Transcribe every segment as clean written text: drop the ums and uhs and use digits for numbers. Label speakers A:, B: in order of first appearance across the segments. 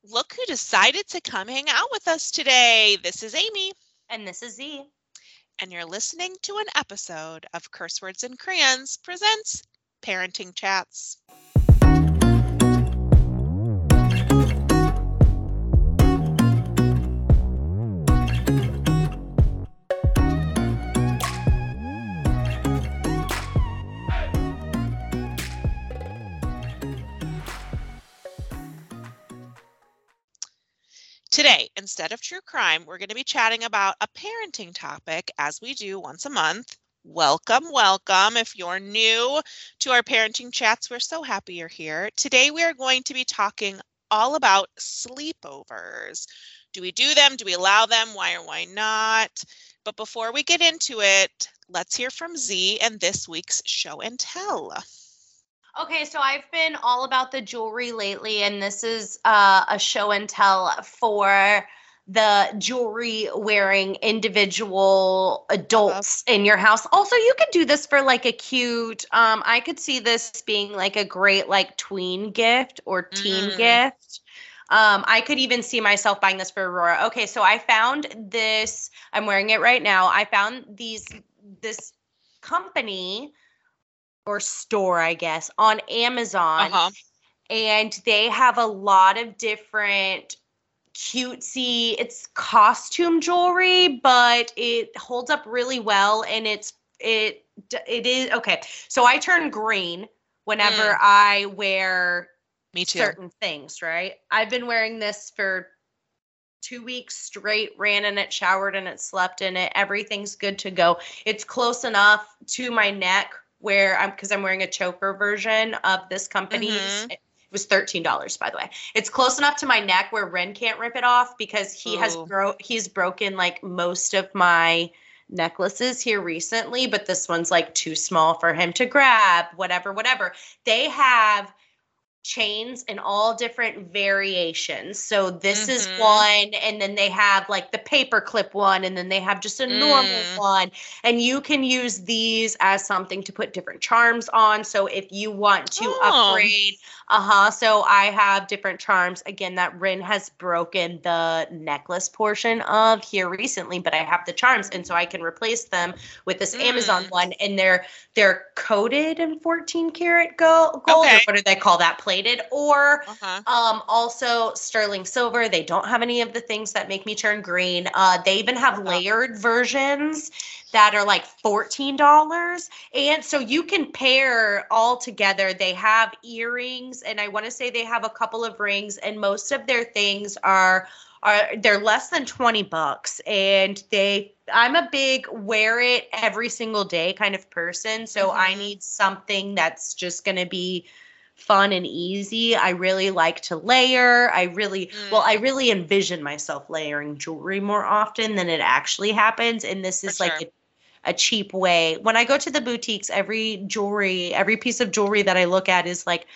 A: Look who decided to come hang out with us today. This is Amy.
B: And this is Z.
A: And you're listening to an episode of Curse Words and Crayons presents Parenting Chats. Today, instead of true crime, we're going to be chatting about a parenting topic as we do once a month. Welcome. If you're new to our parenting chats, we're so happy you're here. Today, we are going to be talking all about sleepovers. Do we do them? Do we allow them? Why or why not? But before we get into it, let's hear from Z and this week's show and tell.
B: Okay, so I've been all about the jewelry lately, and this is a show and tell for the jewelry wearing individual adults in your house. Also, you could do this for like a cute, I could see this being like a great like tween gift or teen gift. I could even see myself buying this for Aurora. Okay, so I found this, I'm wearing it right now. I found this company or store, I guess, on Amazon. And they have a lot of different cutesy, it's costume jewelry, but it holds up really well. And it is, okay. So I turn green whenever I wear certain things, right? I've been wearing this for 2 weeks straight, ran in it, showered in it, slept in it. Everything's good to go. It's close enough to my neck where because I'm wearing a choker version of this company's. It was $13, by the way. It's close enough to my neck where Ren can't rip it off because he's broken like most of my necklaces here recently, but this one's like too small for him to grab, whatever. They have chains in all different variations. So this is one, and then they have like the paper clip one, and then they have just a normal one. And you can use these as something to put different charms on. So if you want to upgrade, so I have different charms. Again, that Rin has broken the necklace portion of here recently, but I have the charms, and so I can replace them with this Amazon one, and they're coated in 14 karat gold. Okay. Or what do they call that? Plated, or also sterling silver. They don't have any of the things that make me turn green. They even have layered versions that are like $14. And so you can pair all together. They have earrings, and I want to say they have a couple of rings, and most of their things they're less than $20. And I'm a big wear it every single day kind of person. So I need something that's just going to be fun and easy. I really like to layer. I really envision myself layering jewelry more often than it actually happens. And this is a cheap way. When I go to the boutiques, every piece of jewelry that I look at is like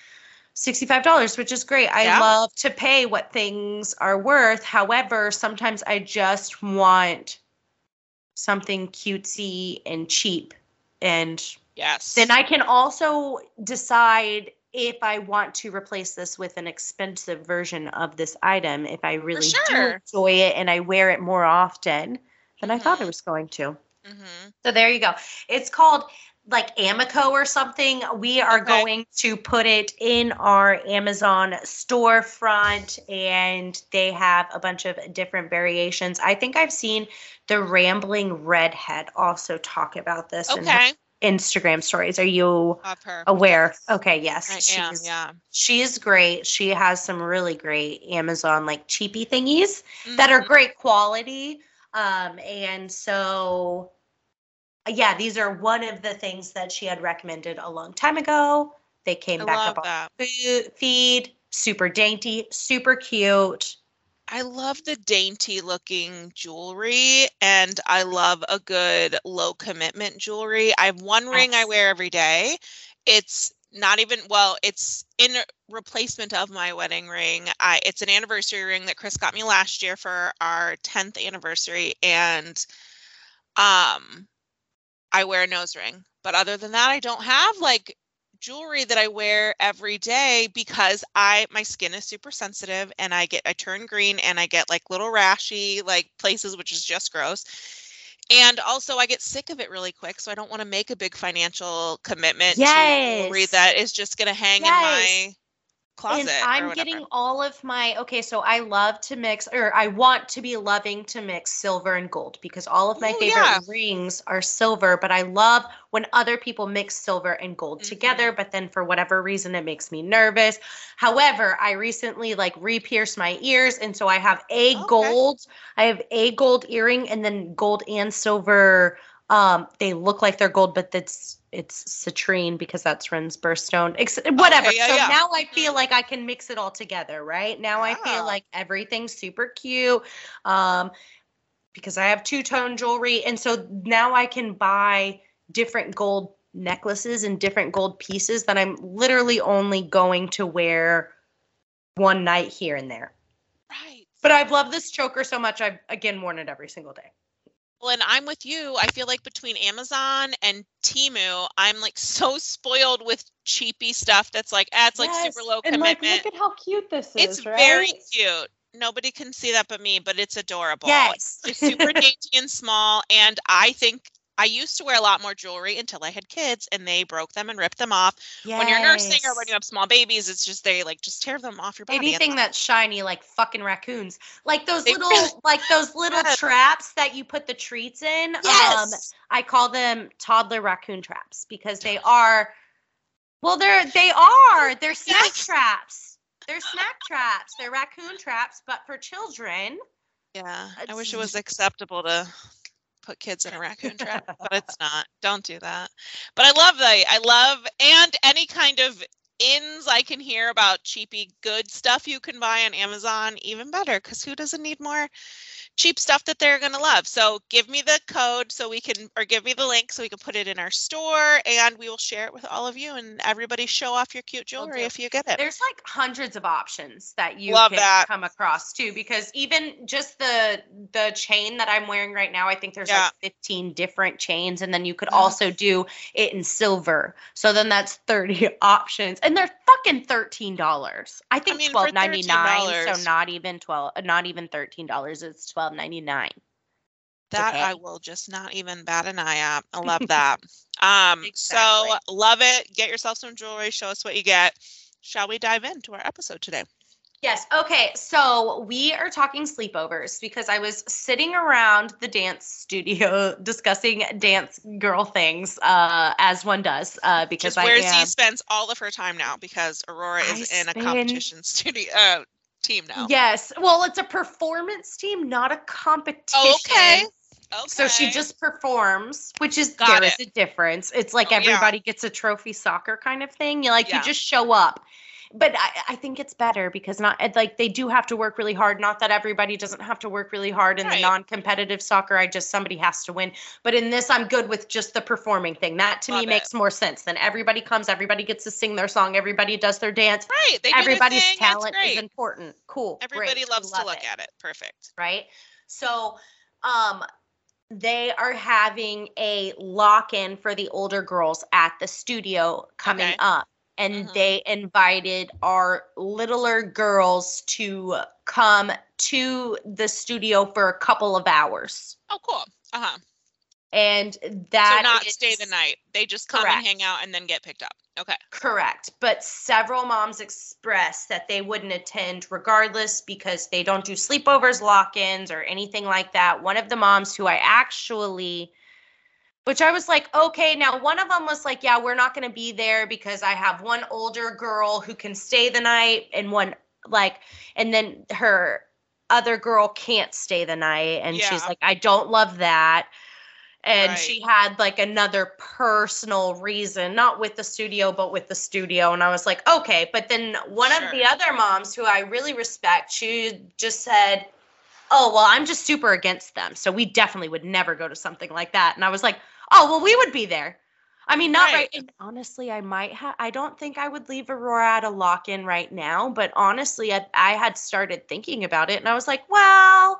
B: $65, which is great. I love to pay what things are worth. However, sometimes I just want something cutesy and cheap. And then I can also decide if I want to replace this with an expensive version of this item, if I really do enjoy it and I wear it more often than I thought I was going to. So there you go. It's called like Amico or something. We are going to put it in our Amazon storefront, and they have a bunch of different variations. I think I've seen the Rambling Redhead also talk about this in her Instagram stories. Are you aware? Okay, yes.
A: I am.
B: She's great. She has some really great Amazon like cheapy thingies that are great quality. And so these are one of the things that she had recommended a long time ago. They came back up on feed. Super dainty, super cute.
A: I love the dainty looking jewelry, and I love a good low commitment jewelry. I have one ring I wear every day. It's not even, it's in replacement of my wedding ring. It's an anniversary ring that Chris got me last year for our 10th anniversary, and I wear a nose ring. But other than that, I don't have like jewelry that I wear every day because my skin is super sensitive and I turn green and I get like little rashy like places, which is just gross. And also I get sick of it really quick, so I don't want to make a big financial commitment to jewelry
B: Yes.
A: that is just going to hang in
B: Yes.
A: my closet
B: And
A: or
B: I'm
A: whatever.
B: getting all of my, okay, so I love to mix, or I want to be loving to mix silver and gold because all of my
A: Oh
B: favorite
A: yeah.
B: rings are silver, but I love when other people mix silver and gold together,
A: Mhm.
B: but then for whatever reason it makes me nervous. However, I recently like re-pierced my ears, and so
A: Okay.
B: I have a gold earring and then gold and silver. They look like they're gold, but it's citrine because that's Ren's birthstone. Whatever.
A: Okay, yeah,
B: So
A: yeah.
B: now I feel
A: Mhm.
B: like I can mix it all together, right? Now I feel
A: Yeah.
B: like everything's super cute. Um, because I have two-tone jewelry, and so now I can buy different gold necklaces and different gold pieces that I'm literally only going to wear one night here and there.
A: Right.
B: But I've loved this choker so much, I've again worn it every single day.
A: Well, and I'm with you. I feel like between Amazon and Temu, I'm like so spoiled with cheapy stuff that's like, it's like super
B: Yes.
A: low
B: And like,
A: commitment.
B: look at how cute this
A: It's
B: is,
A: very
B: right?
A: cute. Nobody can see that but me, but it's adorable.
B: Yes.
A: It's super dainty and small. And I think I used to wear a lot more jewelry until I had kids and they broke them and ripped them off. When you're nursing or when you
B: Yes.
A: have small babies, it's just they like just tear them off your body and
B: Anything that's shiny like fucking raccoons.
A: they really
B: Like those little
A: yes.
B: traps that you put the treats in.
A: Yes.
B: I call them toddler raccoon traps because they are, well, they're snack
A: Yes.
B: traps. They're snack traps. They're raccoon traps, but for children.
A: Yeah. I wish it
B: It's
A: was acceptable to put kids in a raccoon trap, but it's not. Don't do that. But I love and any kind of ins I can hear about cheapy good stuff you can buy on Amazon, even better, because who doesn't need more cheap stuff that they're going to love. So give me the code so we can, or give me the link so we can put it in our store and we will share it with all of you and everybody show off your cute
B: Will
A: jewelry
B: do.
A: if you get it.
B: There's like hundreds of options that you
A: Love
B: can
A: that.
B: come across too, because even just the chain that I'm wearing right now, I think there's
A: Yeah.
B: like 15 different chains, and then you could
A: Oh,
B: also do it in silver. So then that's 30 options, and they're fucking $13. I think
A: mean, for
B: $12.99, so
A: $13,
B: not even $13. It's $12.99. It's
A: that I
B: okay.
A: will just not even bat an eye at. I love that. So
B: Exactly.
A: love it. Get yourself some jewelry. Show us what you get. Shall we dive into our episode today?
B: Yes. Okay. So we are talking sleepovers because I was sitting around the dance studio discussing dance girl things, as one does,
A: Which
B: because
A: is
B: I
A: where Z
B: am.
A: spends all of her time now because Aurora
B: I
A: is in a
B: spend.
A: competition studio team now.
B: Yes. Well, it's a performance team, not a
A: Oh, okay.
B: competition. So she
A: Okay.
B: just performs, which is
A: Got
B: there
A: it.
B: is a difference. It's like
A: Oh, yeah.
B: everybody gets a trophy soccer kind of thing. You
A: Yeah.
B: just show up. But I think it's better because not like they do have to work really hard. Not that everybody doesn't have to work really hard in the
A: Right.
B: non-competitive soccer. Somebody has to win. But in this, I'm good with just the performing thing. That to me
A: Love it.
B: makes more sense. Then everybody comes, everybody gets to sing their song, everybody does their dance.
A: Right. They do their
B: Everybody's
A: thing. It's
B: talent is
A: great.
B: important. Cool.
A: Everybody
B: Great.
A: loves to
B: Love
A: look
B: it.
A: at it. Perfect.
B: Right. So, um, they are having a lock-in for the older girls at the studio coming
A: Okay.
B: up, and
A: Mhm.
B: they invited our littler girls to come to the studio for a couple of hours.
A: Oh, cool. Uh-huh.
B: And
A: So
B: that
A: not stay the
B: is
A: night. They just come and hang
B: correct.
A: out and then get picked up. Okay.
B: Correct. But several moms expressed that they wouldn't attend regardless because they don't do sleepovers, lock-ins, or anything like that. One of the moms who I actually, which I was like, okay, now one of them was like, yeah, we're not going to be there because I have one older girl who can stay the night and one like, and then her other girl can't stay the night. And she's
A: Yeah.
B: like, I don't love that. And
A: Right.
B: she had like another personal reason, not with the studio, but with the studio. And I was like, okay. But then one of
A: Sure.
B: the other moms who I really respect, she just said, oh, well, I'm just super against them. So we definitely would never go to something like that. And I was like, oh, well, we would be there. I mean, not right. And honestly, I don't think I would leave Aurora at a lock-in right now. But honestly, I had started thinking about it and I was like, well,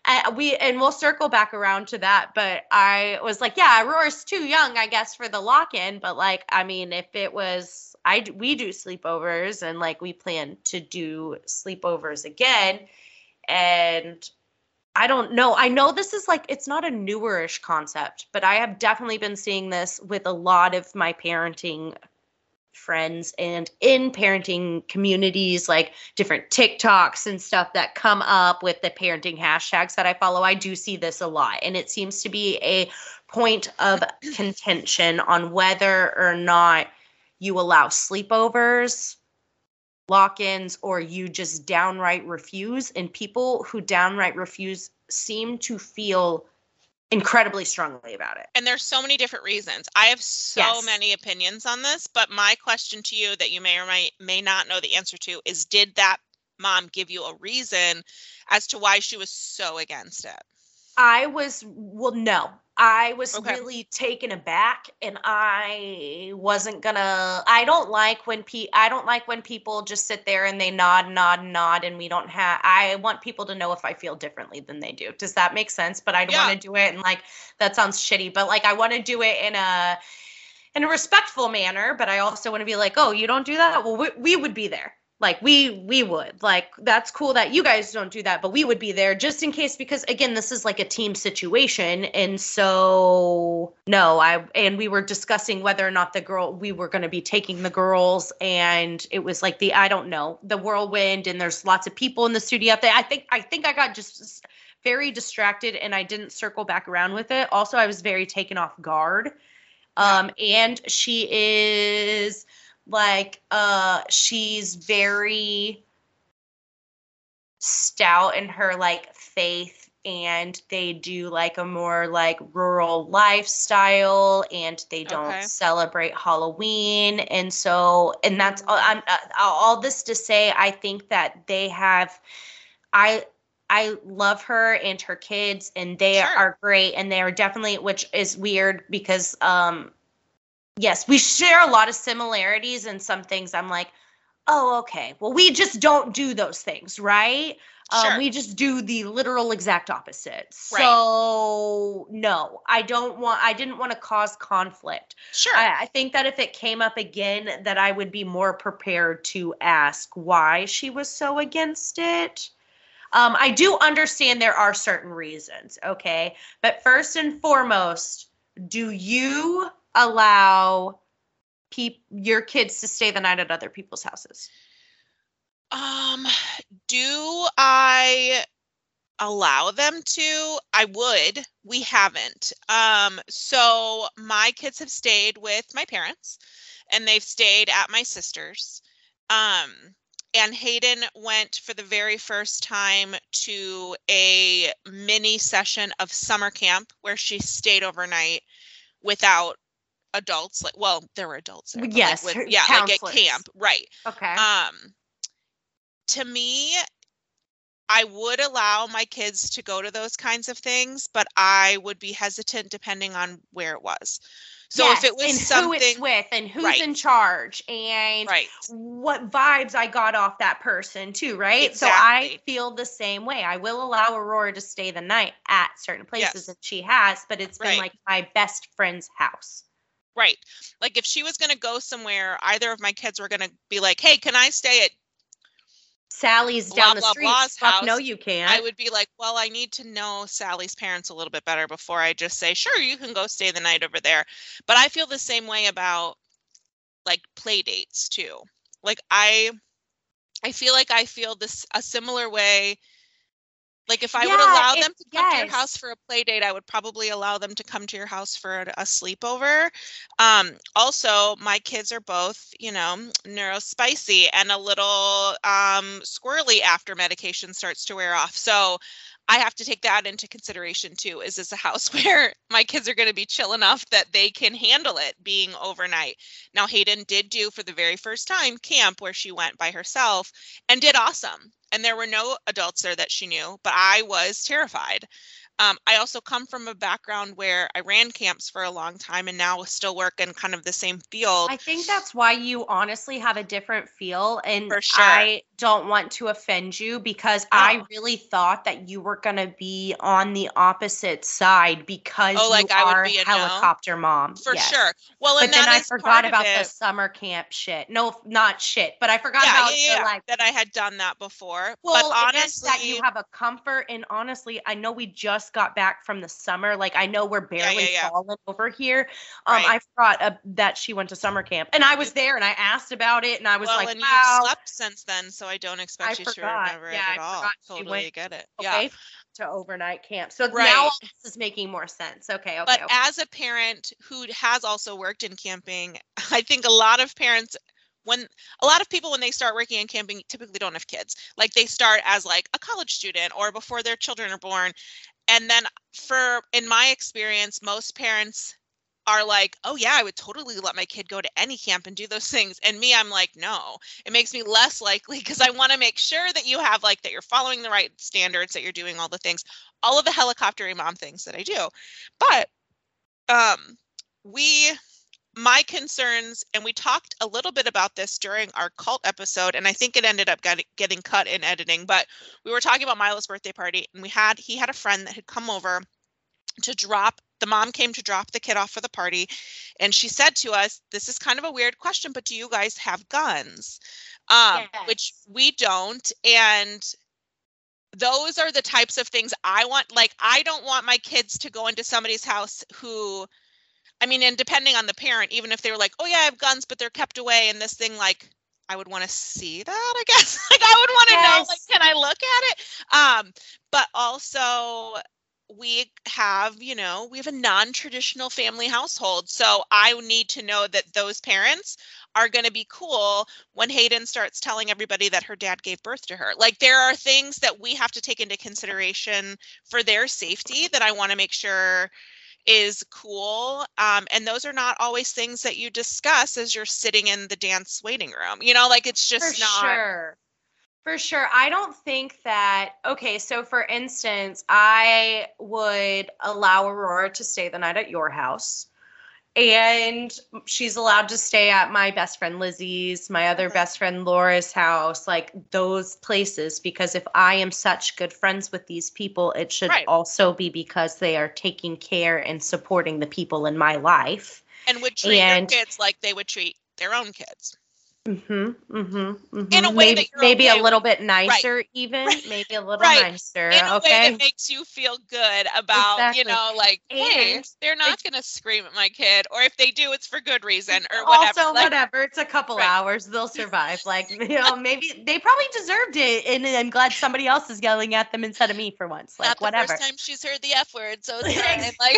B: we'll circle back around to that, but I was like, yeah, Aurora's too young, I guess, for the lock-in, but like, I mean, if it was, we do sleepovers, and like we plan to do sleepovers again, and I don't know. I know this is like, it's not a newerish concept, but I have definitely been seeing this with a lot of my parenting friends and in parenting communities, like different TikToks and stuff that come up with the parenting hashtags that I follow. I do see this a lot, and it seems to be a point of contention on whether or not you allow sleepovers, lock-ins, or you just downright refuse. And people who downright refuse seem to feel incredibly strongly about it.
A: And there's so many different reasons. I have so many opinions on this, but my question to you that you may or may not know the answer to is, did that mom give you a reason as to why she was so against it?
B: No. I was really taken aback, and I wasn't gonna. I don't like when people just sit there and they nod, and we don't have. I want people to know if I feel differently than they do. Does that make sense? But I don't want to do it, and like that sounds shitty. But like I want to do it in a respectful manner. But I also want to be like, oh, you don't do that? Well, we would be there. Like we would, like, that's cool that you guys don't do that, but we would be there just in case, because again, this is like a team situation. And so and we were discussing whether or not we were going to be taking the girls, and it was like I don't know, the whirlwind, and there's lots of people in the studio up there. I think I got just very distracted, and I didn't circle back around with it. Also, I was very taken off guard. And she is like, she's very stout in her like faith, and they do like a more like rural lifestyle, and they don't celebrate Halloween. And so, and that's all this to say, I think that they have, I love her and her kids, and they are great, and they are definitely, which is weird because, yes, we share a lot of similarities, and some things I'm like, oh, okay, well, we just don't do those things, right? We just do the literal exact opposite. So no, I didn't want to cause conflict. I think that if it came up again, that I would be more prepared to ask why she was so against it. I do understand there are certain reasons, okay? But first and foremost, do you allow your kids to stay the night at other people's houses?
A: Do I allow them to? I would. We haven't. So my kids have stayed with my parents, and they've stayed at my sister's. And Hayden went for the very first time to a mini session of summer camp where she stayed overnight without adults. Like, well, there were adults there.
B: Yes,
A: like at camp, right?
B: Okay.
A: To me, I would allow my kids to go to those kinds of things, but I would be hesitant depending on where it was. So if it was
B: and
A: something,
B: who it's with, and who's in charge, and what vibes I got off that person too, right? Exactly. So I feel the same way. I will allow Aurora to stay the night at certain places that she has, but it's been like my best friend's house.
A: Right. Like if she was going to go somewhere, either of my kids were going to be like, hey, can I stay at
B: Sally's down the street?
A: House?
B: No, you can't.
A: I would be like, well, I need to know Sally's parents a little bit better before I just say, sure, you can go stay the night over there. But I feel the same way about like play dates too. Like I feel like I feel a similar way. Like if I would allow them to come to your house for a play date, I would probably allow them to come to your house for a sleepover. Also, my kids are both, neurospicy and a little squirrely after medication starts to wear off. So I have to take that into consideration too. Is this a house where my kids are going to be chill enough that they can handle it being overnight? Now, Hayden did do for the very first time camp where she went by herself and did awesome. and there were no adults there that she knew, but I was terrified. I also come from a background where I ran camps for a long time and now still work in kind of the same field.
B: I think that's why you honestly have a different feel. And
A: For sure.
B: I don't want to offend you because I really thought that you were going to be on the opposite side because you
A: like I
B: are
A: would be a
B: helicopter mom.
A: For
B: Yes.
A: sure. Well,
B: But
A: and
B: then
A: that
B: I
A: is
B: forgot
A: part of
B: about the
A: it.
B: summer camp shit. No, not shit, but I forgot about the, like,
A: that I had done that before.
B: well,
A: But
B: I guess that
A: honestly,
B: you have a comfort. And honestly, I know we just got back from the summer. Like, I know we're barely falling over here.
A: Right.
B: I forgot that she went to summer camp, and I was there, and I asked about it, and I was
A: well,
B: like,
A: and
B: wow.
A: you've slept since then, so I don't expect you to remember it at all. Totally get it. Yeah.
B: To overnight camp. So now all this is making more sense. Okay.
A: But as a parent who has also worked in camping, I think a lot of parents, when they start working in camping, typically don't have kids. Like they start as like a college student or before their children are born. And then in my experience, most parents are like, oh yeah, I would totally let my kid go to any camp and do those things. And me, I'm like, no, it makes me less likely because I want to make sure that you have like, that you're following the right standards, that you're doing all the things, all of the helicopter mom things that I do. But my concerns, and we talked a little bit about this during our cult episode, and I think it ended up getting cut in editing, but we were talking about Milo's birthday party, and he had a friend that had come over the mom came to drop the kid off for the party. And she said to us, this is kind of a weird question, but do you guys have guns?
B: Yes.
A: Which we don't. And those are the types of things I want. Like, I don't want my kids to go into somebody's house and depending on the parent, even if they were like, oh yeah, I have guns, but they're kept away in this thing, like, I would want to see that, I guess. Like, I would want to know, like, can I look at it? But also, we have a non-traditional family household. So I need to know that those parents are going to be cool when Hayden starts telling everybody that her dad gave birth to her. Like, there are things that we have to take into consideration for their safety that I want to make sure is cool. And those are not always things that you discuss as you're sitting in the dance waiting room. Like, it's just not.
B: For sure. I don't think that, okay, so for instance, I would allow Aurora to stay the night at your house. And she's allowed to stay at my best friend Lizzie's, my other best friend Laura's house, like those places, because if I am such good friends with these people, it should also be because they are taking care and supporting the people in my life.
A: And would treat your kids like they would treat their own kids.
B: In
A: a way
B: maybe a little bit nicer, even maybe a little nicer.
A: In a way that makes you feel good about, like, hey, they're not going to scream at my kid, or if they do, it's for good reason, or whatever.
B: Also, whatever. It's a couple hours. They'll survive. Like, maybe they probably deserved it, and I'm glad somebody else is yelling at them instead of me for once. Like,
A: not
B: whatever.
A: The first time she's heard the F word, so it's fine. Like.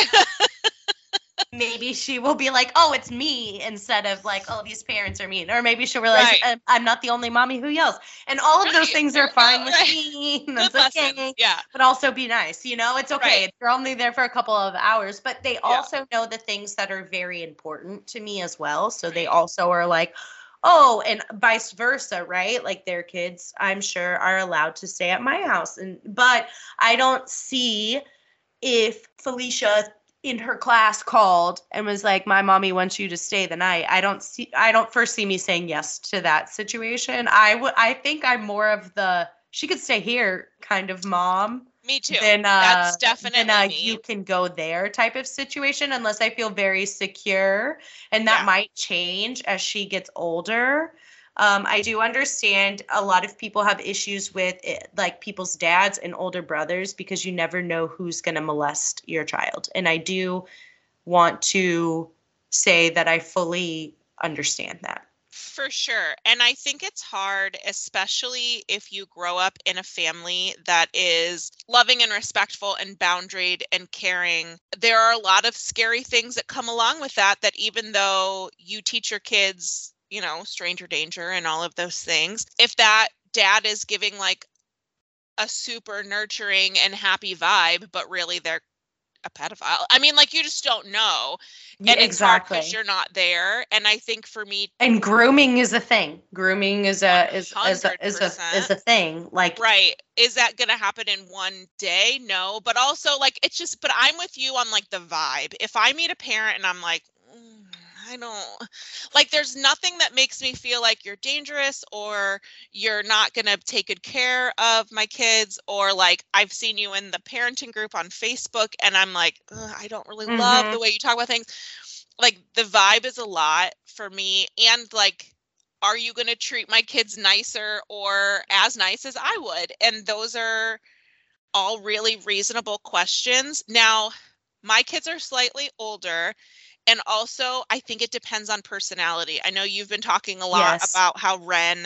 B: Maybe she will be like, oh, it's me, instead of like, oh, these parents are mean. Or maybe she'll realize I'm not the only mommy who yells. And all of those things are fine with me. That's okay.
A: Yeah.
B: But also be nice. It's okay. You're only there for a couple of hours. But they also know the things that are very important to me as well. So they also are like, oh, and vice versa, right? Like their kids, I'm sure, are allowed to stay at my house. But I don't see if Felicia in her class called and was like, my mommy wants you to stay the night. I don't foresee me saying yes to that situation. I think I'm more of the, she could stay here kind of mom.
A: Me too.
B: That's definitely me. You can go there type of situation, unless I feel very secure. And that might change as she gets older. I do understand a lot of people have issues with it, like people's dads and older brothers, because you never know who's going to molest your child. And I do want to say that I fully understand that.
A: For sure. And I think it's hard, especially if you grow up in a family that is loving and respectful and boundaried and caring. There are a lot of scary things that come along with that even though you teach your kids, stranger danger and all of those things, if that dad is giving like a super nurturing and happy vibe, but really they're a pedophile. I mean, like, you just don't know.
B: Yeah,
A: And it's hard
B: exactly.
A: because you're not there. And I think for me,
B: And grooming is a thing. Grooming is a
A: 100%.
B: thing. Like,
A: Right. Is that going to happen in one day? No. But also, like, it's just, but I'm with you on like the vibe. If I meet a parent and I'm like, I don't like, there's nothing that makes me feel like you're dangerous or you're not going to take good care of my kids, or like I've seen you in the parenting group on Facebook and I'm like, I don't really love the way you talk about things. Like, the vibe is a lot for me. And like, are you going to treat my kids nicer or as nice as I would? And those are all really reasonable questions. Now, my kids are slightly older. And also, I think it depends on personality. I know you've been talking a lot about how Ren,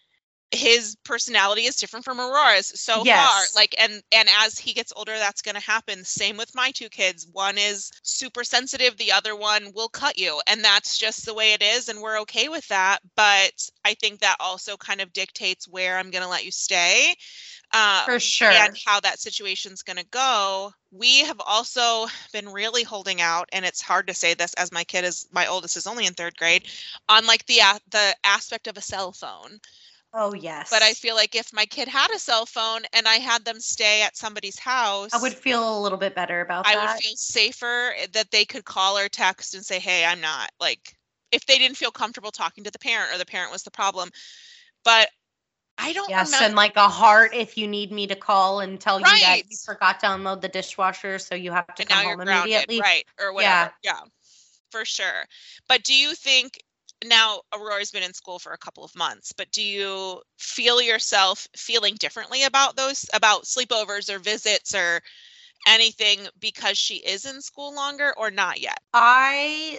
A: his personality is different from Aurora's so far. Like, and as he gets older, that's going to happen. Same with my two kids. One is super sensitive. The other one will cut you. And that's just the way it is. And we're okay with that. But I think that also kind of dictates where I'm going to let you stay.
B: For sure.
A: And how that situation's going to go. We have also been really holding out, and it's hard to say this as my oldest is only in 3rd grade, on like the aspect of a cell phone.
B: Oh, yes.
A: But I feel like if my kid had a cell phone and I had them stay at somebody's house,
B: I would feel a little bit better about that.
A: I would feel safer that they could call or text and say, hey, I'm not, like, if they didn't feel comfortable talking to the parent or the parent was the problem. But I don't remember.
B: And like a heart if you need me to call and tell you that you forgot to unload the dishwasher, so you have to come home immediately.
A: Right, or whatever. Yeah, for sure. But do you think, now Aurora's been in school for a couple of months, but do you feel yourself feeling differently about sleepovers or visits or anything because she is in school longer, or not yet?
B: I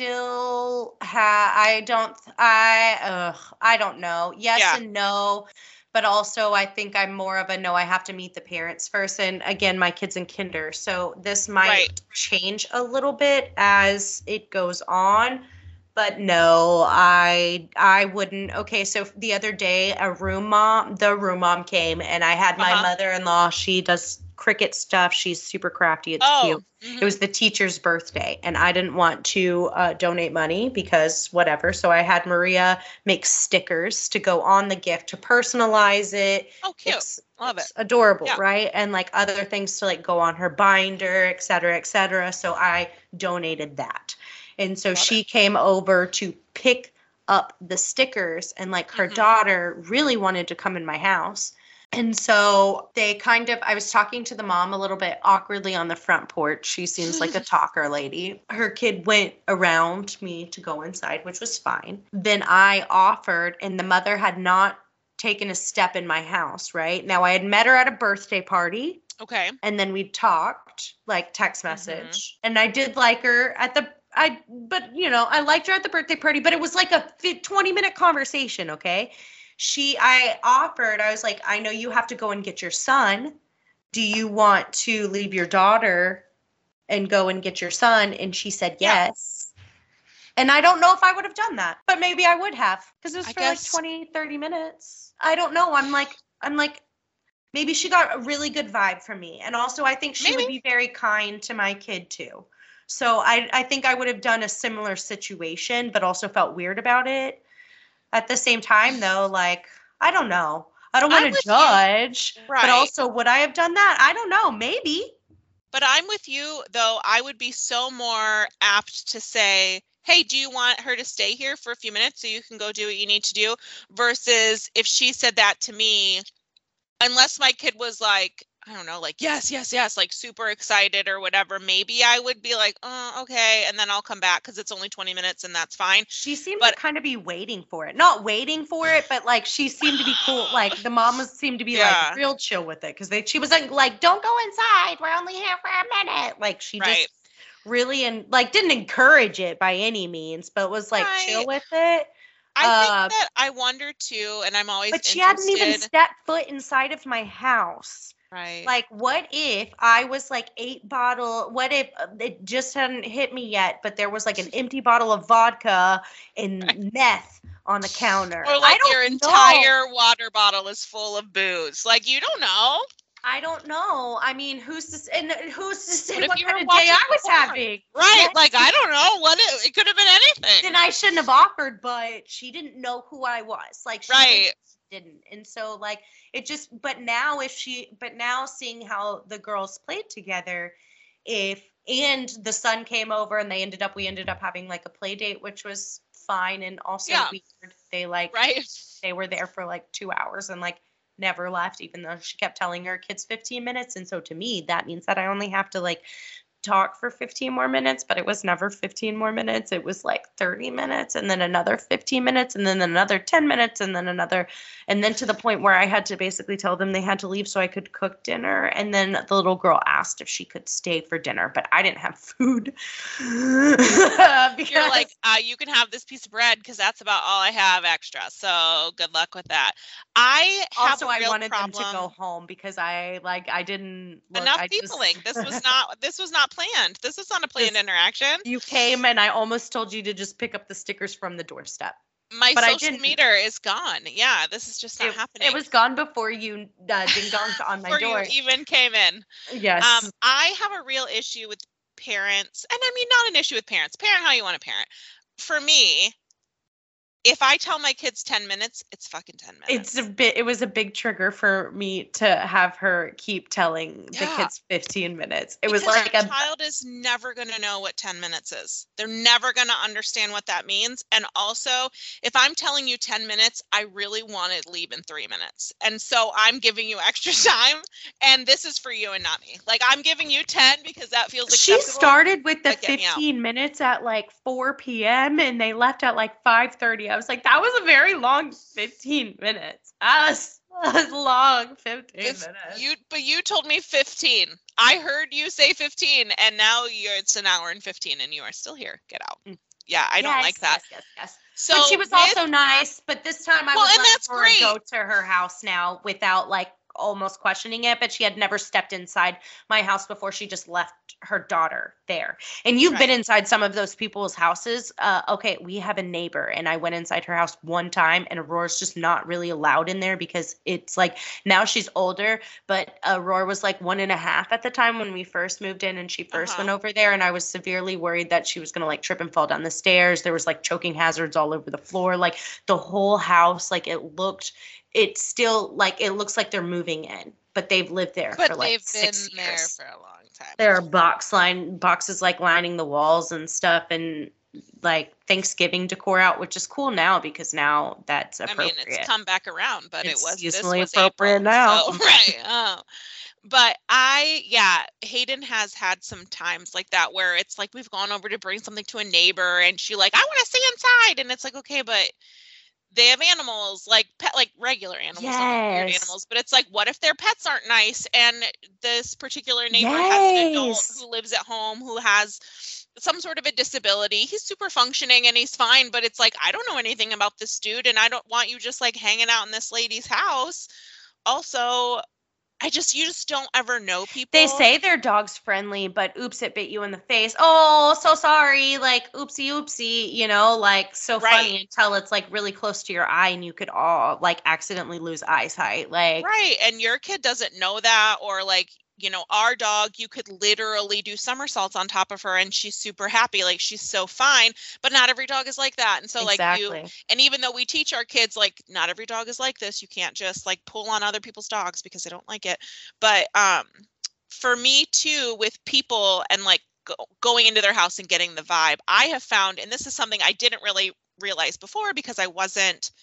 B: still I don't know. Yes and no. But also, I think I'm more of a no, I have to meet the parents first. And again, my kid's in kinder. So this might change a little bit as it goes on. But no, I wouldn't. Okay, so the other day, the room mom came, and I had my mother-in-law. She does Cricut stuff. She's super crafty. It's cute. Mm-hmm. It was the teacher's birthday, and I didn't want to donate money because whatever. So I had Maria make stickers to go on the gift to personalize it.
A: Oh, cute. Love it.
B: Adorable, right? And like other things to like go on her binder, et cetera, et cetera. So I donated that. And so she came over to pick up the stickers, and like her daughter really wanted to come in my house. And so I was talking to the mom a little bit awkwardly on the front porch. She seems like a talker lady. Her kid went around me to go inside, which was fine. Then I offered, and the mother had not taken a step in my house, right? Now I had met her at a birthday party.
A: Okay.
B: And then we talked, like text message. And I did like her at I liked her at the birthday party, but it was like a 20-minute conversation, okay? I was like, I know you have to go and get your son. Do you want to leave your daughter and go and get your son? And she said yes. And I don't know if I would have done that, but maybe I would have, because it was like 20, 30 minutes. I don't know. I'm like, maybe she got a really good vibe from me. And also I think she would be very kind to my kid too. So I think I would have done a similar situation, but also felt weird about it. At the same time, though, like, I don't know. I don't want to judge. Right. But also, would I have done that? I don't know. Maybe.
A: But I'm with you, though. I would be so more apt to say, hey, do you want her to stay here for a few minutes so you can go do what you need to do? Versus if she said that to me, unless my kid was like, I don't know, like, yes, like super excited or whatever, maybe I would be like, oh, okay. And then I'll come back because it's only 20 minutes and that's fine.
B: She seemed to kind of be waiting for it. Not waiting for it, but like she seemed to be cool. Like the mom seemed to be like real chill with it, because she was like, don't go inside. We're only here for a minute. Like she just really, and like didn't encourage it by any means, but was like chill with it.
A: I think that I wonder too, and I'm always
B: But she hadn't even stepped foot inside of my house.
A: Right.
B: Like, what if I was like what if it just hadn't hit me yet, but there was like an empty bottle of vodka and meth on the counter?
A: Or like your entire water bottle is full of booze. Like, you don't know.
B: I don't know. I mean, who's to say
A: What if
B: what
A: you
B: kind
A: were
B: of day I
A: watching
B: was
A: porn?
B: having?
A: Right.
B: Yes.
A: Like, I don't know what it could have been anything.
B: Then I shouldn't have offered, but she didn't know who I was. Like, she
A: Right.
B: didn't. And so, like, but now seeing how the girls played together, and the son came over and we ended up having like a play date, which was fine and also
A: Yeah.
B: weird. They like,
A: Right.
B: they were there for like 2 hours and like never left, even though she kept telling her kids 15 minutes. And so to me, that means that I only have to like talk for 15 more minutes, but it was never 15 more minutes. It was like 30 minutes and then another 15 minutes and then another 10 minutes and then another, and then to the point where I had to basically tell them they had to leave so I could cook dinner. And then the little girl asked if she could stay for dinner, but I didn't have food.
A: Because you're like, you can have this piece of bread because that's about all I have extra. So good luck with that. I
B: also I wanted them to go home because I didn't look,
A: enough peopling. This was not planned. This was not a planned interaction.
B: You came and I almost told you to just pick up the stickers from the doorstep.
A: My social meter is gone. Yeah, this is just not happening.
B: It was gone before you ding-donged on my door.
A: Before you even came in.
B: Yes.
A: I have a real issue with parents, and I mean, not an issue with parents. Parent how you want to parent. For me, if I tell my kids 10 minutes, it's fucking 10 minutes.
B: It was a big trigger for me to have her keep telling the kids 15 minutes. It was like
A: a child is never going to know what 10 minutes is. They're never going to understand what that means. And also, if I'm telling you 10 minutes, I really want to leave in 3 minutes. And so I'm giving you extra time, and this is for you and not me. Like, I'm giving you 10 because that feels acceptable.
B: She started with the 15 minutes at like 4 p.m. and they left at like 5:30. I was like, that was a very long 15 minutes. That was a long 15 minutes.
A: But you told me 15. I heard you say 15, and now it's an hour and 15, and you are still here. Get out. Yeah, I don't like that.
B: Yes.
A: So
B: but she was also nice. But this time I was letting her go to her house now without like almost questioning it, but she had never stepped inside my house before. She just left her daughter there. And you've been inside some of those people's houses. Okay, we have a neighbor, and I went inside her house one time, and Aurora's just not really allowed in there because it's like, now she's older, but Aurora was like 1.5 at the time when we first moved in and she first went over there, and I was severely worried that she was going to like trip and fall down the stairs. There was like choking hazards all over the floor. Like the whole house, like it's still like, it looks like they're moving in, but they've lived there for like 6 years.
A: They've been there for a long time.
B: There are boxes like lining the walls and stuff, and like Thanksgiving decor out, which is cool now because now that's appropriate.
A: I mean, it's come back around, but
B: it's
A: this was
B: appropriate
A: April,
B: now.
A: So, right. But Hayden has had some times like that where it's like we've gone over to bring something to a neighbor, and she like, I want to stay inside, and it's like, okay, but they have animals, like regular animals, not weird animals. But it's like, what if their pets aren't nice? And this particular neighbor has an adult who lives at home who has some sort of a disability. He's super functioning and he's fine, but it's like, I don't know anything about this dude, and I don't want you just like hanging out in this lady's house. Also, you just don't ever know people.
B: They say their dog's friendly, but oops, it bit you in the face. Oh, so sorry. Like, oopsie, you know, like so funny until it's like really close to your eye and you could all like accidentally lose eyesight. Like,
A: right. And your kid doesn't know that, or like, you know, our dog, you could literally do somersaults on top of her and she's super happy. Like, she's so fine, but not every dog is like that. And so and even though we teach our kids, like, not every dog is like this, you can't just like pull on other people's dogs because they don't like it. But for me too, with people and like going into their house and getting the vibe, I have found, and this is something I didn't really realize before because I wasn't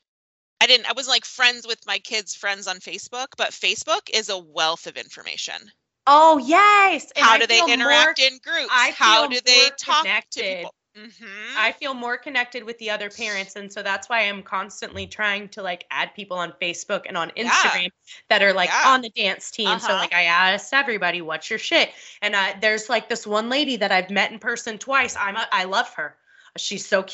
A: like friends with my kids' friends on Facebook, but Facebook is a wealth of information.
B: Oh, yes.
A: And how do they interact in groups? How do they talk to people? Mm-hmm.
B: I feel more connected with the other parents. And so that's why I'm constantly trying to like add people on Facebook and on Instagram that are like on the dance team. So like I asked everybody, what's your shit? And there's like this one lady that I've met in person twice. I love her. She's so cute.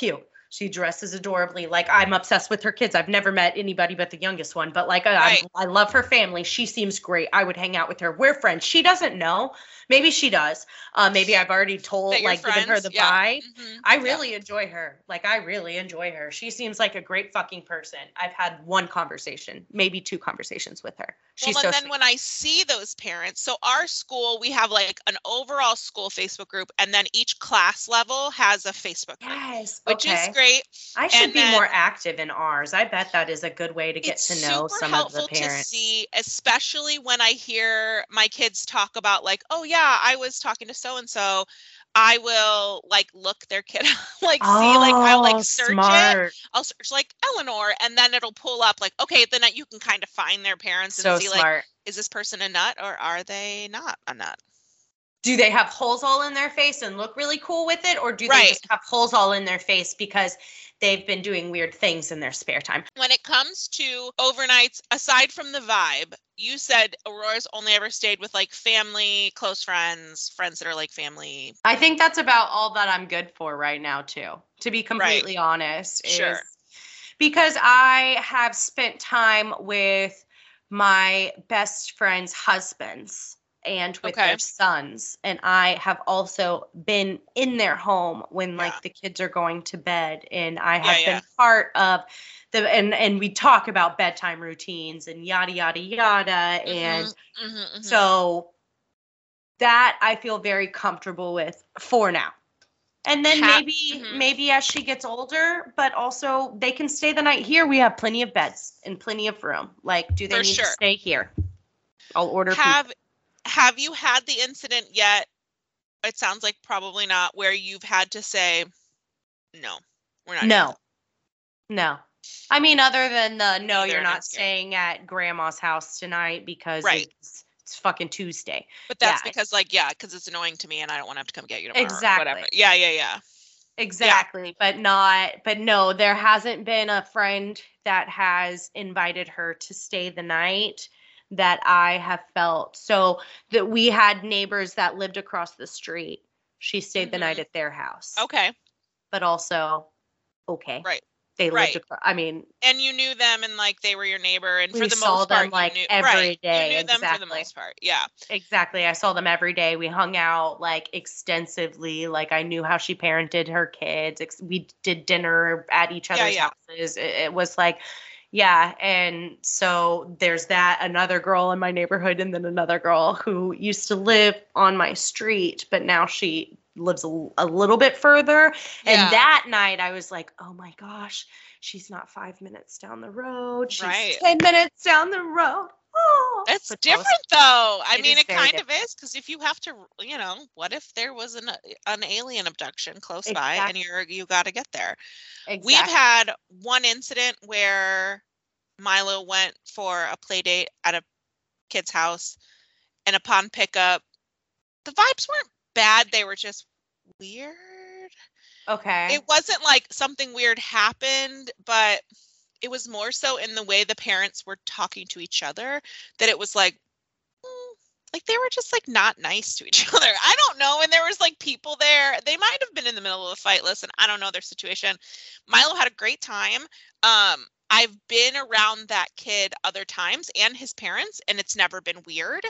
B: She dresses adorably. Like, I'm obsessed with her kids. I've never met anybody but the youngest one, but like,
A: Right.
B: I love her family. She seems great. I would hang out with her. We're friends. She doesn't know. Maybe she does. Maybe I've already told,
A: That you're
B: like, given her
A: friends?
B: the
A: Yeah.
B: vibe.
A: Mhm.
B: I
A: Yeah.
B: really enjoy her. Like, I really enjoy her. She seems like a great fucking person. I've had one conversation, maybe 2 conversations with her. She's
A: Well,
B: so
A: and then
B: sweet.
A: when I see those parents, so our school, we have like an overall school Facebook group, and then each class level has a Facebook group,
B: Yes.
A: which is
B: Okay.
A: great.
B: I should
A: And
B: be
A: then
B: more active in ours. I bet that is a good way to get
A: it's
B: to know
A: super
B: some of the
A: helpful to
B: parents.
A: see, especially when I hear my kids talk about like, oh yeah, I was talking to so and so. I will like look their kid like see like I'll like
B: Oh,
A: search it.
B: smart.
A: I'll search like Eleanor, and then it'll pull up like, okay, then you can kind of find their parents and
B: So
A: see like,
B: smart.
A: is this person a nut or are they not a nut?
B: Do they have holes all in their face and look really cool with it? Or do they
A: Right.
B: just have holes all in their face because they've been doing weird things in their spare time?
A: When it comes to overnights, aside from the vibe, you said Aurora's only ever stayed with like family, close friends, friends that are like family.
B: I think that's about all that I'm good for right now, too, to be completely honest.
A: Sure.
B: Is because I have spent time with my best friends' husbands and with
A: Okay.
B: their sons. And I have also been in their home when like
A: Yeah.
B: the kids are going to bed. And I
A: Yeah,
B: have
A: yeah.
B: been part of the and we talk about bedtime routines and yada yada yada. And so that I feel very comfortable with for now. And then maybe as she gets older, but also they can stay the night here. We have plenty of beds and plenty of room. Like, do they
A: For
B: need
A: sure.
B: to stay here? I'll order pizza.
A: Have you had the incident yet? It sounds like probably not, where you've had to say, no, we're not.
B: No. No. I mean, other than the no,
A: Neither,
B: you're
A: and I'm
B: not
A: scared.
B: staying at grandma's house tonight because
A: Right.
B: it's fucking Tuesday.
A: But that's
B: Yeah.
A: because like, yeah, because it's annoying to me and I don't want to have to come get you tomorrow.
B: Exactly.
A: Or whatever. Yeah, yeah, yeah.
B: Exactly. But no, there hasn't been a friend that has invited her to stay the night that I have felt. So that we had neighbors that lived across the street. She stayed the night at their house.
A: Okay.
B: But also, okay.
A: Right.
B: They
A: Right.
B: lived across, I mean,
A: And you knew them and like they were your neighbor, and for
B: we
A: the
B: saw
A: most
B: them
A: part,
B: like
A: you knew
B: every
A: right.
B: day.
A: You knew them for the
B: Exactly.
A: most part. Yeah.
B: Exactly. I saw them every day. We hung out like extensively. Like I knew how she parented her kids. We did dinner at each other's houses. It was like, yeah. And so there's that. Another girl in my neighborhood, and then another girl who used to live on my street, but now she lives a little bit further. And
A: Yeah.
B: that night I was like, oh my gosh, she's not 5 minutes down the road. She's
A: Right.
B: 10 minutes down the road. Oh,
A: That's
B: but
A: different
B: close.
A: though. I
B: It
A: mean,
B: is
A: it
B: very
A: kind
B: different.
A: of is, because if you have to, what if there was an alien abduction close by and you got to get there.
B: Exactly.
A: We've had one incident where Milo went for a play date at a kid's house, and upon pickup, the vibes weren't bad. They were just weird.
B: Okay.
A: It wasn't like something weird happened, but it was more so in the way the parents were talking to each other that it was like they were just like not nice to each other. I don't know. And there was like people there. They might have been in the middle of a fight. Listen, I don't know their situation. Milo had a great time. I've been around that kid other times and his parents, and it's never been weird.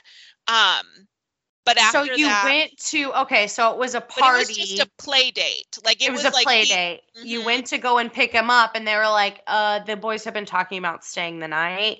A: But after
B: so you
A: that,
B: went to so it was a
A: but
B: party.
A: it was just a play date. Like
B: it was
A: like
B: a play date. You went to go and pick him up, and they were like, the boys have been talking about staying the night.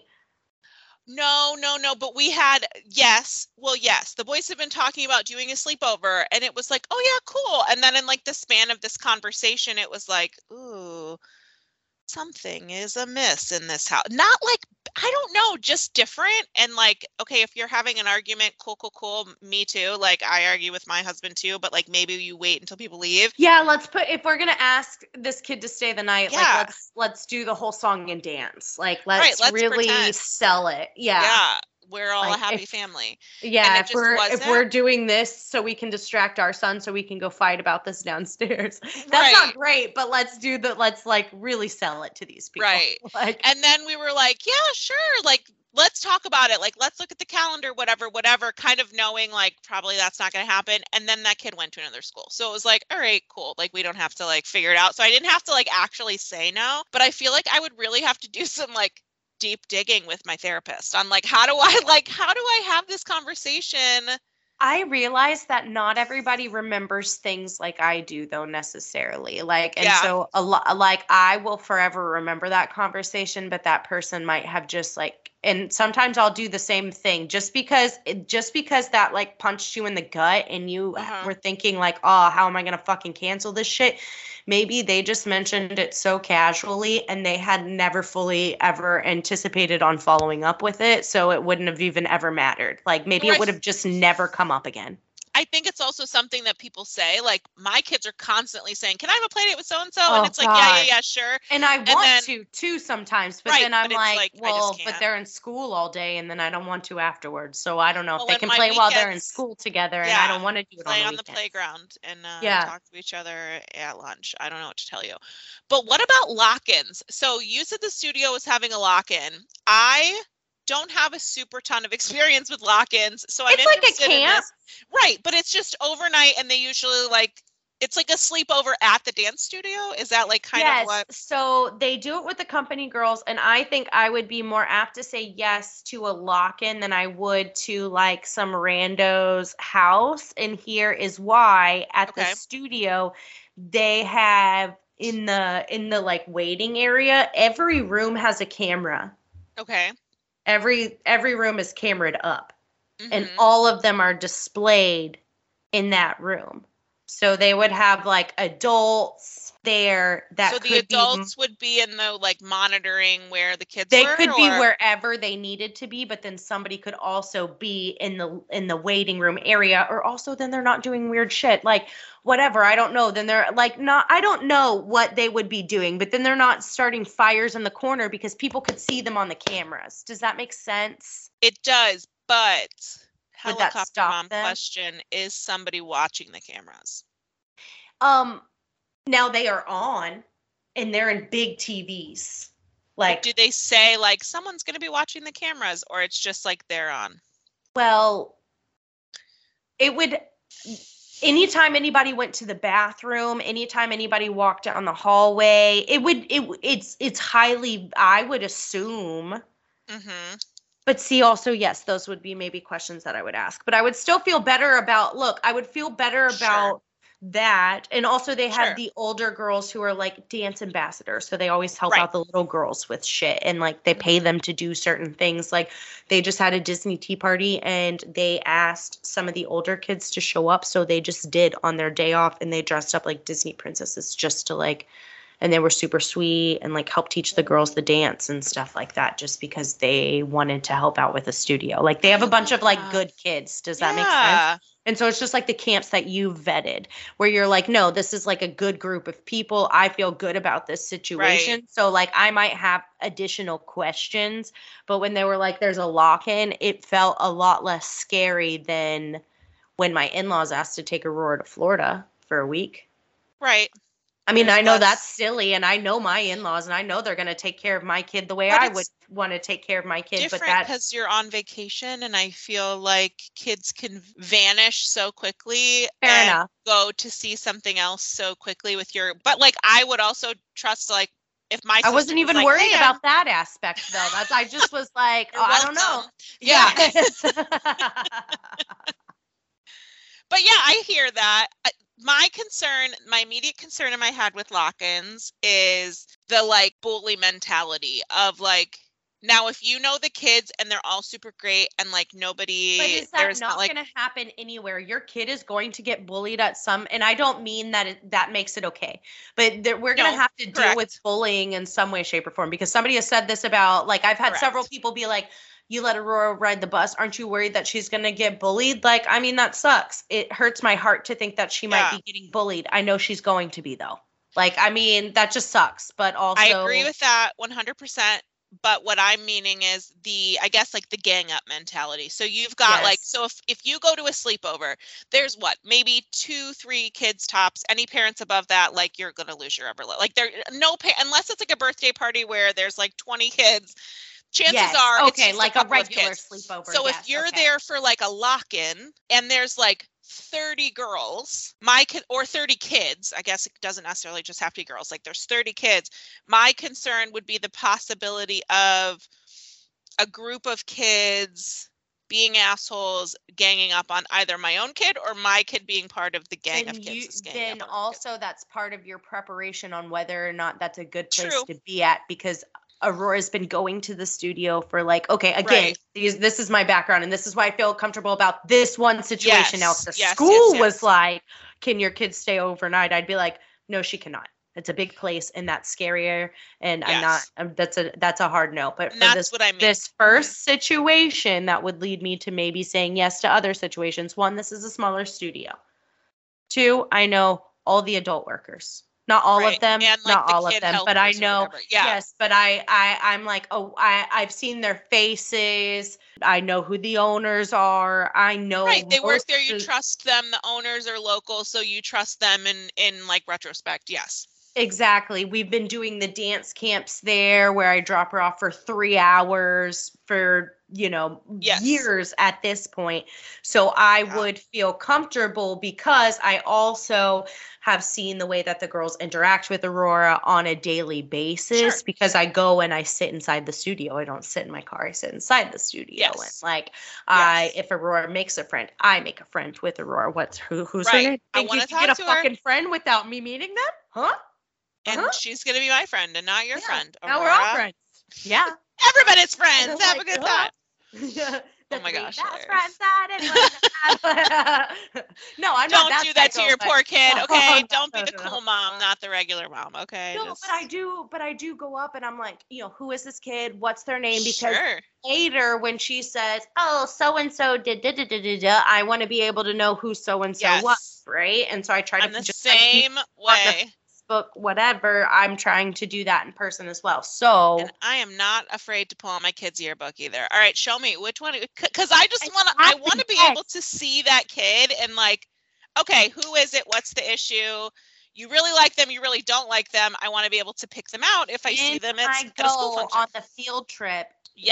A: No. But we had, yes. The boys have been talking about doing a sleepover, and it was like, oh yeah, cool. And then in like the span of this conversation, it was like, ooh, something is amiss in this house. Not like, I don't know, just different. And like, okay, if you're having an argument, cool. Me too. Like I argue with my husband too, but like maybe you wait until people leave.
B: Yeah, if we're gonna ask this kid to stay the night, like let's do the whole song and dance. Like let's really pretend. Sell it. Yeah.
A: Yeah. We're all a happy family.
B: Yeah, if we're doing this so we can distract our son so we can go fight about this downstairs. That's not great, but let's like really sell it to these people.
A: Right. And then we were like, yeah, sure. Like let's talk about it. Like, let's look at the calendar, whatever, kind of knowing like probably that's not going to happen. And then that kid went to another school. So it was like, all right, cool. Like, we don't have to like figure it out. So I didn't have to like actually say no, but I feel like I would really have to do some like deep digging with my therapist on like, how do I have this conversation?
B: I realize that not everybody remembers things like I do, though, necessarily. Like, and
A: Yeah.
B: so a lot, like, I will forever remember that conversation, but that person might have just like, and sometimes I'll do the same thing just because that like punched you in the gut and you were thinking like, oh, how am I gonna fucking cancel this shit? Maybe they just mentioned it so casually and they had never fully ever anticipated on following up with it. So it wouldn't have even ever mattered. Like maybe it would have just never come up again.
A: I think it's also something that people say, like my kids are constantly saying, can I have a play date with so-and-so?
B: Oh,
A: and it's like,
B: God.
A: yeah, sure.
B: And I want to too sometimes, but then I'm
A: but
B: like,
A: I
B: well,
A: just
B: but
A: can't.
B: they're in school all day and then I don't want to afterwards. So I don't know if
A: Well,
B: they
A: and
B: can
A: my
B: play while they're in
A: weekends-
B: school together and I don't want to do it
A: play
B: on
A: the
B: weekends.
A: playground and
B: Yeah.
A: talk to each other at lunch. I don't know what to tell you. But what about lock-ins? So you said the studio was having a lock-in. I don't have a super ton of experience with lock-ins, so I'm
B: It's like a
A: interested in
B: camp.
A: this. Right, but it's just overnight and they usually like it's like a sleepover at the dance studio. Is that like kind of what?
B: So they do it with the company girls, and I think I would be more apt to say yes to a lock-in than I would to like some rando's house. And here is why. At the studio, they have in the like waiting area, every room has a camera.
A: Okay.
B: Every room is cameraed up. And all of them are displayed in that room. So they would have like adults there that
A: so the adults would be in the like monitoring where the kids
B: they
A: were,
B: could be wherever they needed to be, but then somebody could also be in the waiting room area, or also then they're not doing weird shit like whatever, I don't know, then they're like not, I don't know what they would be doing, but then they're not starting fires in the corner because people could see them on the cameras. Does that make sense?
A: It does, but
B: would that stop
A: mom
B: them?
A: Question, is somebody watching the cameras?
B: Now they are on and they're in big TVs. Like,
A: do they say like someone's going to be watching the cameras, or it's just like they're on?
B: Well, it would, anytime anybody went to the bathroom, anytime anybody walked down the hallway, it's highly, I would assume. But see, also, yes, those would be maybe questions that I would ask. But I would still feel better about, I would feel better about that. And also they have the older girls who are like dance ambassadors. So they always help out the little girls with shit. And like they pay them to do certain things. Like they just had a Disney tea party and they asked some of the older kids to show up. So they just did on their day off and they dressed up like Disney princesses just to like, and they were super sweet and like help teach the girls the dance and stuff like that just because they wanted to help out with the studio. Like they have a bunch of like good kids. Does that make sense? And so it's just like the camps that you vetted where you're like, no, this is like a good group of people. I feel good about this situation. So like I might have additional questions, but when they were like, there's a lock-in, it felt a lot less scary than when my in-laws asked to take Aurora to Florida for a week.
A: Right.
B: I mean, I know that's silly, and I know my in-laws, and I know they're going to take care of my kid the way I would want to take care of my kid.
A: Different because you're on vacation, and I feel like kids can vanish so quickly and go to see something else so quickly with your. But like, I would also trust like if my
B: I wasn't even worried about that aspect though. That's I just was like, oh, I don't know. Yeah.
A: But yeah, I hear that. My immediate concern in my head with lock-ins is the like bully mentality of like, now if you know the kids and they're all super great and like nobody,
B: but is that not going to happen anywhere? Your kid is going to get bullied at some, and I don't mean that that makes it okay, but we're going to have to deal with bullying in some way, shape, or form, because somebody has said this about like, I've had several people be like, you let Aurora ride the bus, aren't you worried that she's going to get bullied? Like, I mean, that sucks. It hurts my heart to think that she might be getting bullied. I know she's going to be though. Like, I mean, that just sucks, but also.
A: I agree with that 100%. But what I'm meaning is I guess like the gang up mentality. So you've got like, so if you go to a sleepover, there's maybe 2-3 kids tops. Any parents above that, like you're going to lose your ever. Like unless it's like a birthday party where there's like 20 kids, chances
B: Yes.
A: are it's
B: Okay,
A: just
B: like
A: a
B: a
A: couple of
B: regular
A: kids.
B: sleepover.
A: So
B: yes,
A: if you're
B: okay.
A: there for like a lock-in and there's like 30 girls, or 30 kids, I guess it doesn't necessarily just have to be girls, like there's 30 kids. My concern would be the possibility of a group of kids being assholes, ganging up on either my own kid or my kid being part of the gang of kids that's ganging
B: Then
A: up on
B: also that's part of your preparation on whether or not that's a good place
A: True.
B: to be at, because Aurora's been going to the studio for like, okay, again,
A: Right.
B: this is my background and this is why I feel comfortable about this one situation. Now, if the
A: Yes,
B: school
A: yes.
B: was like, can your kids stay overnight? I'd be like, no, she cannot. It's a big place and that's scarier. And
A: Yes.
B: that's a hard no. But
A: And
B: for
A: that's what I mean.
B: this first situation, that would lead me to maybe saying yes to other situations. One, this is a smaller studio. Two, I know all the adult workers. Not all
A: Right.
B: of them,
A: And like
B: not
A: the
B: all of
A: kid
B: them, but I
A: helpers or
B: know,
A: whatever. Yeah.
B: yes, but I'm like, oh, I've seen their faces. I know who the owners are. I know
A: Right. They work there. You
B: most of-
A: trust them. The owners are local, so you trust them in like retrospect. Yes.
B: Exactly. We've been doing the dance camps there where I drop her off for 3 hours for,
A: Yes.
B: years at this point. So I would feel comfortable because I also have seen the way that the girls interact with Aurora on a daily basis.
A: Sure.
B: Because I go and I sit inside the studio. I don't sit in my car. I sit inside the studio.
A: Yes.
B: And like,
A: Yes.
B: if Aurora makes a friend, I make a friend with Aurora. Who's
A: Right.
B: her name?
A: I
B: Think
A: wanna
B: you can get
A: talk
B: a
A: to her.
B: fucking friend without me meeting them? Huh?
A: And she's going to be my friend and not your friend.
B: Now we're all
A: Aurora.
B: friends. Yeah.
A: Everybody's friends.
B: Oh
A: Have
B: my
A: a good
B: God.
A: time. Oh my gosh,
B: Best
A: hilarious.
B: friends that anyone have. No, I'm
A: Don't
B: not
A: do that to
B: psycho,
A: your
B: but-
A: poor kid, okay?
B: No,
A: Don't be
B: no,
A: the
B: no,
A: cool
B: no.
A: mom, not the regular mom, okay?
B: No,
A: Just-
B: but I do go up and I'm like, who is this kid? What's their name? Because
A: Sure.
B: later when she says, "Oh, so and so did da da da da da," I want to be able to know who so and so
A: Yes.
B: was, right? And so I try
A: I'm
B: to
A: the
B: just
A: same way.
B: book whatever. I'm trying to do that in person as well. So
A: And I am not afraid to pull out my kid's yearbook either. All right, show me which one, because I just I want to be able to see that kid and like, okay, who is it? What's the issue? You really like them, you really don't like them. I want to be able to pick them out if I see them at a school function.
B: on the field trip.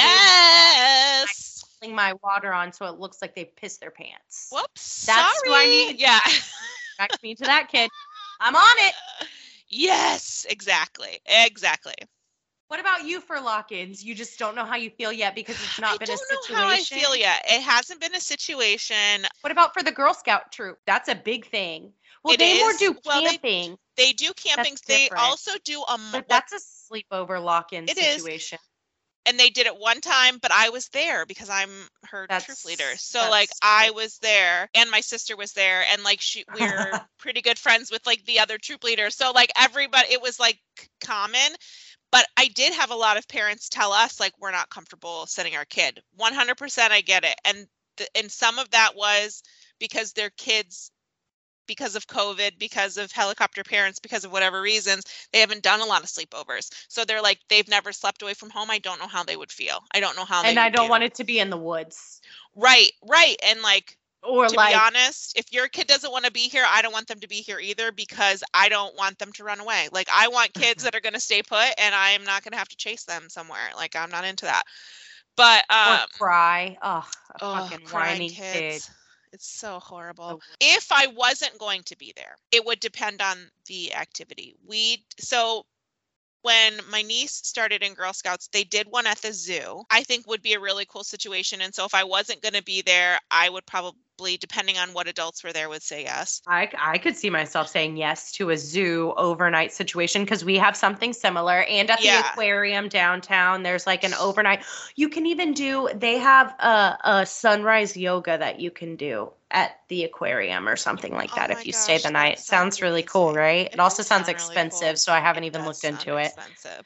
A: Yes.
B: Putting my water on so it looks like they pissed their pants.
A: Whoops.
B: That's
A: sorry.
B: who I need.
A: Yeah.
B: Back me to that kid. I'm on it.
A: Yes, exactly. Exactly.
B: What about you for lock-ins? You just don't know how you feel yet because it's not been a situation.
A: I don't know how I feel yet. It hasn't been a situation.
B: What about for the Girl Scout troop? That's a big thing. Well,
A: It
B: they more
A: is.
B: do
A: Well,
B: camping.
A: They do camping.
B: That's
A: They
B: different.
A: also do
B: But that's a sleepover lock-in
A: It is.
B: situation.
A: And they did it one time, but I was there because I'm her troop leader. So like
B: that's
A: I
B: good.
A: was there and my sister was there and like we're pretty good friends with like the other troop leader. So like everybody, it was like common. But I did have a lot of parents tell us like we're not comfortable sending our kid. 100% I get it. And some of that was because their kids, because of COVID, because of helicopter parents, because of whatever reasons, they haven't done a lot of sleepovers. So they're like, they've never slept away from home. I don't know how they would feel. I don't know how they would
B: And I don't
A: feel.
B: want it to be in the woods.
A: Right. And like,
B: Or
A: to
B: like,
A: be honest, if your kid doesn't want to be here, I don't want them to be here either because I don't want them to run away. Like I want kids that are going to stay put and I am not going to have to chase them somewhere. Like I'm not into that. But
B: or cry. Oh, a fucking
A: crying
B: whining kid.
A: kids. It's so horrible. If I wasn't going to be there, it would depend on the activity. So when my niece started in Girl Scouts, they did one at the zoo. I think would be a really cool situation. And so if I wasn't going to be there, I would probably, depending on what adults were there, would say yes.
B: I could see myself saying yes to a zoo overnight situation because we have something similar. And at the aquarium downtown, there's like an overnight. You can even they have a sunrise yoga that you can do at the aquarium or something like that if you stay the night. It sounds really cool, right? It also sounds expensive, so I haven't even looked into it.
A: Expensive.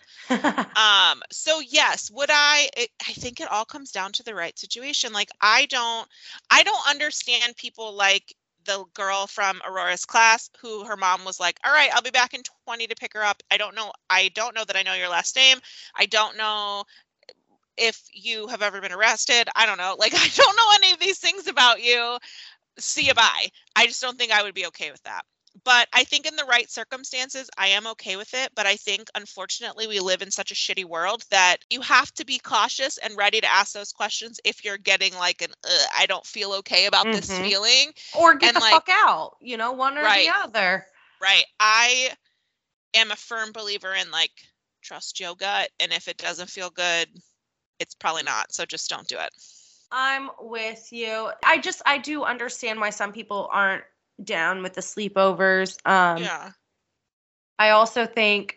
A: So yes, I think it all comes down to the right situation. Like I don't understand people like the girl from Aurora's class who her mom was like, all right, I'll be back in 20 to pick her up. I don't know that I know your last name. I don't know if you have ever been arrested. I don't know. Like, I don't know any of these things about you. See you, bye. I just don't think I would be okay with that. But I think in the right circumstances, I am okay with it. But I think, unfortunately, we live in such a shitty world that you have to be cautious and ready to ask those questions if you're getting like an, I don't feel okay about this feeling.
B: Or get
A: and
B: the
A: like,
B: fuck out, you know, one or the other.
A: Right. I am a firm believer in like, trust your gut. And if it doesn't feel good, it's probably not. So just don't do it.
B: I'm with you. I do understand why some people aren't down with the sleepovers.
A: Yeah.
B: I also think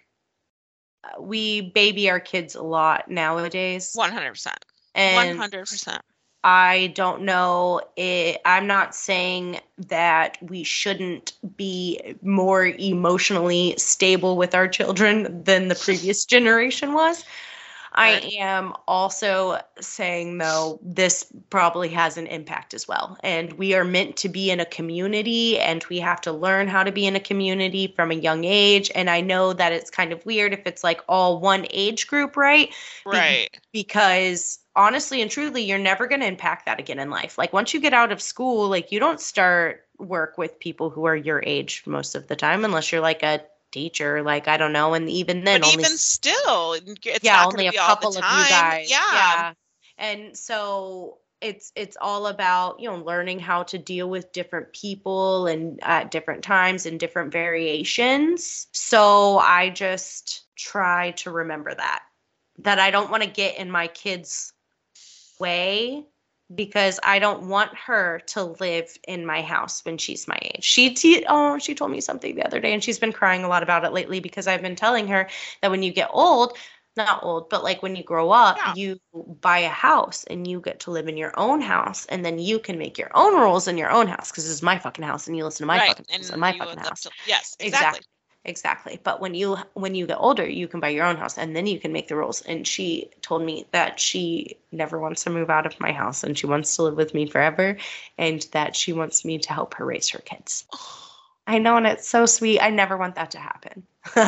B: we baby our kids a lot nowadays.
A: 100%.
B: And
A: 100%.
B: I don't know. I'm not saying that we shouldn't be more emotionally stable with our children than the previous generation was. I am also saying, though, this probably has an impact as well. And we are meant to be in a community, and we have to learn how to be in a community from a young age. And I know that it's kind of weird if it's like all one age group, right?
A: Right.
B: Because honestly and truly, you're never going to impact that again in life. Like once you get out of school, like you don't start work with people who are your age most of the time, unless you're like a teacher, like I don't know, and even then,
A: but
B: only
A: even still, it's not
B: only
A: gonna
B: a
A: be all the
B: couple of
A: time.
B: you guys.
A: Yeah.
B: And so it's all about, you know, learning how to deal with different people and at different times and different variations. So I just try to remember that I don't want to get in my kids' way, because I don't want her to live in my house when she's my age. She told me something the other day, and she's been crying a lot about it lately, because I've been telling her that when you get old, not old, but like when you grow up, you buy a house and you get to live in your own house, and then you can make your own rules in your own house, because this is my fucking house and you listen to my fucking rules in my fucking house.
A: Yes, exactly.
B: But when you get older, you can buy your own house and then you can make the rules. And she told me that she never wants to move out of my house and she wants to live with me forever, and that she wants me to help her raise her kids. I know, and it's so sweet. I never want that to happen.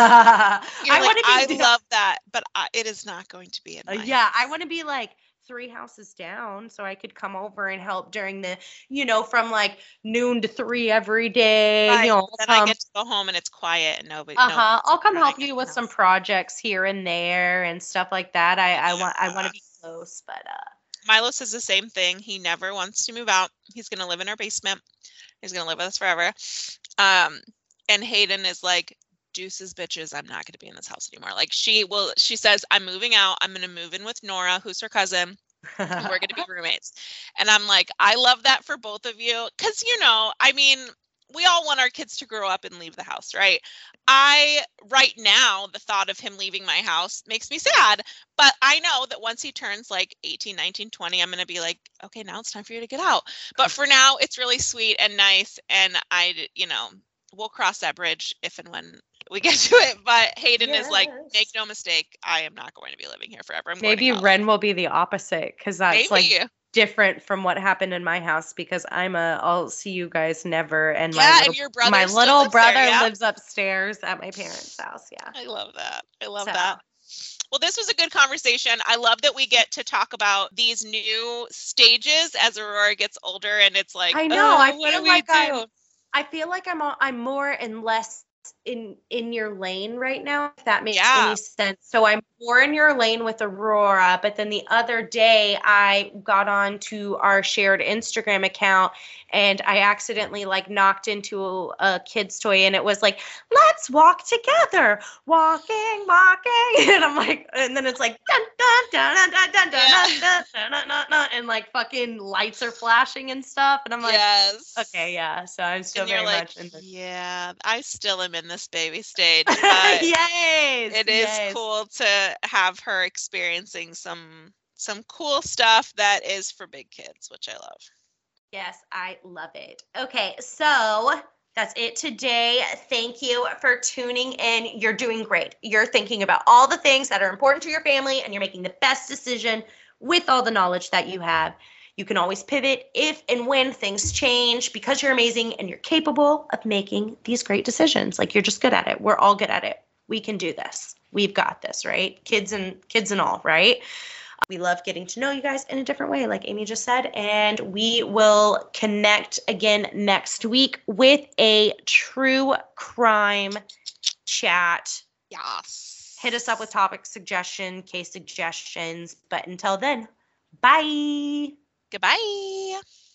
A: I love that, but it is not going to be in my house.
B: I want to be like 3 houses down, so I could come over and help during the, you know, from like noon to 3 every day.
A: Right.
B: You know,
A: then I get to go home and it's quiet and nobody.
B: I'll come help you with some projects here and there and stuff like that. I want to be close, but
A: Milo says the same thing. He never wants to move out. He's gonna live in our basement. He's gonna live with us forever. And Hayden is like, deuces bitches, I'm not going to be in this house anymore. Like she says, I'm moving out. I'm going to move in with Nora, who's her cousin. And we're going to be roommates. And I'm like, I love that for both of you. Cause you know, I mean, we all want our kids to grow up and leave the house, right? Right now, the thought of him leaving my house makes me sad, but I know that once he turns like 18, 19, 20, I'm going to be like, okay, now it's time for you to get out. But for now, it's really sweet and nice. And we'll cross that bridge if and when we get to it. But Hayden is like, make no mistake, I am not going to be living here forever.
B: Maybe Ren will be the opposite, because that's like different from what happened in my house, because I'll see you guys never. And my little brother lives upstairs at my parents' house. Yeah.
A: I love that. That. Well, this was a good conversation. I love that we get to talk about these new stages as Aurora gets older, and it's like,
B: I know. I feel like I'm more and less in your lane right now, if that makes any sense. So I'm more in your lane with Aurora, but then the other day I got on to our shared Instagram account and I accidentally like knocked into a kid's toy, and it was like, let's walk together, walking. And I'm like, and then it's like, dun, dun, dun, dun, dun, dun, dun, dun, dun, dun, dun, and like fucking lights are flashing and stuff. And I'm like, okay, yeah. So I'm still very much in this.
A: Yeah, I still am in this baby stage.
B: Yes.
A: It is cool to have her experiencing some cool stuff that is for big kids, which I love.
B: Yes, I love it. Okay, so that's it today. Thank you for tuning in. You're doing great. You're thinking about all the things that are important to your family, and you're making the best decision with all the knowledge that you have. You can always pivot if and when things change, because you're amazing and you're capable of making these great decisions. Like, you're just good at it. We're all good at it. We can do this. We've got this, right? Kids and all, right? We love getting to know you guys in a different way, like Amy just said. And we will connect again next week with a true crime chat.
A: Yes.
B: Hit us up with topic suggestion, case suggestions. But until then, bye.
A: Goodbye.